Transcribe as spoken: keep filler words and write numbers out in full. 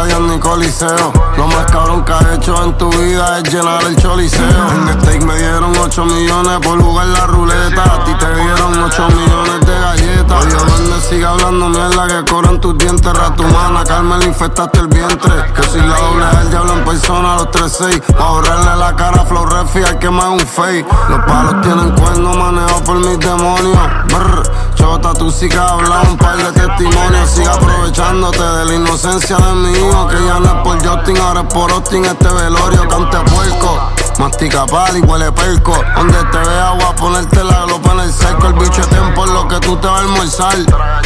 estadios ni coliseo. Lo más cabrón que has hecho en tu vida es llenar el choliseo. En steak me dieron ocho millones por jugar la ruleta. A ti te dieron ocho millones de galletas. Oye, donde siga hablando mierda que corren tus dientes. Ratumana, Carmen, infectaste el vientre. Que si la doble A el diablo en persona a los tres seis. Pa' borrarle la cara a Flow Refi al que más un fake. Los palos tienen cuernos manejados por mis demonios. Brr, chota, tú sí que has hablado un par de testimonios. Sigue aprovechándote de la inocencia de mi hijo. Que ya no es por Justin, ahora es por Austin. Este velorio cante puerco. Mastica pal y huele perco. Donde te vea voy a ponerte la glopa en el cerco. El bicho es por lo que tú te vas a almorzar.